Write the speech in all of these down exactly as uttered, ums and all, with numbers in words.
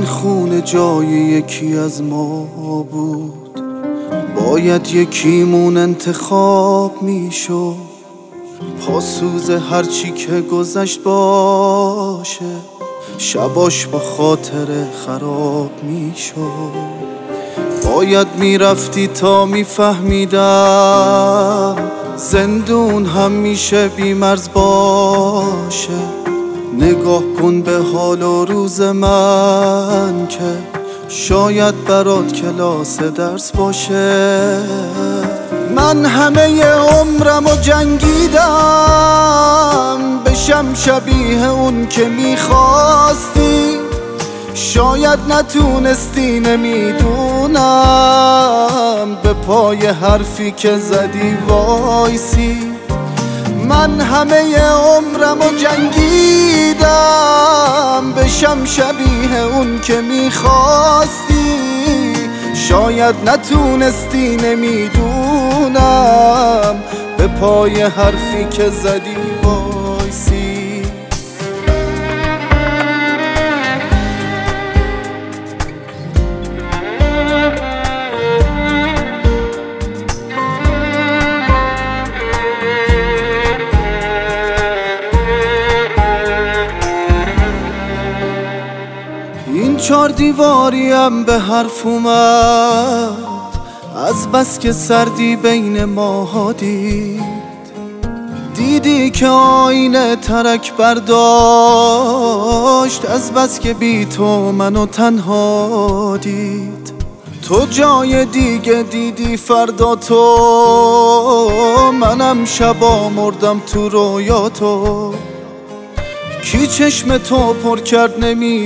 خونه جای یکی از ما بود، باید یکیمون انتخاب میشد. پاسوز هرچی که گذشت باشه، شباش با خاطر خراب میشد. باید میرفتی تا میفهمیدم زندون هم میشه بیمرز باشه. نگاه کن به حال و روز من که شاید برات کلاس درس باشه. من همه عمرم و جنگیدم بشم شبیه اون که میخواستی. شاید نتونستی، نمیدونم، به پای حرفی که زدی وایسی. من همه عمرم و جنگیدم بشم شبیه اون که میخواستی. شاید نتونستی، نمیدونم، به پای حرفی که زدی وایسی. این چار دیواریم به حرف اومد از بس که سردی بین ماها دید. دیدی که آینه ترک برداشت از بس که بی تو منو تنها دید. تو جای دیگه دیدی فردا تو، منم شبا مردم تو رویا تو. کی چشم تو پر کرد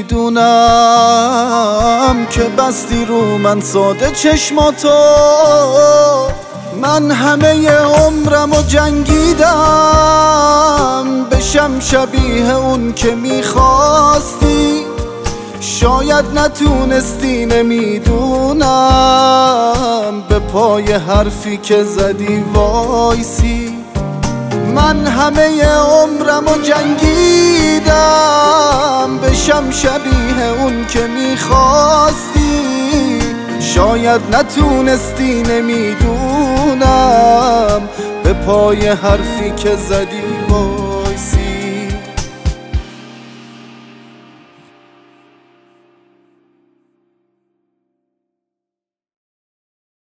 نمیدونم که بستی رو من ساده چشماتو. من همه عمرم و جنگیدم بشم شبیه اون که میخواستی. شاید نتونستی، نمیدونم، به پای حرفی که زدی وایسی. من همه عمرم و جنگیدم بشم شبیه اون که میخواستی. شاید نتونستی، نمیدونم، به پای حرفی که زدی وایسی.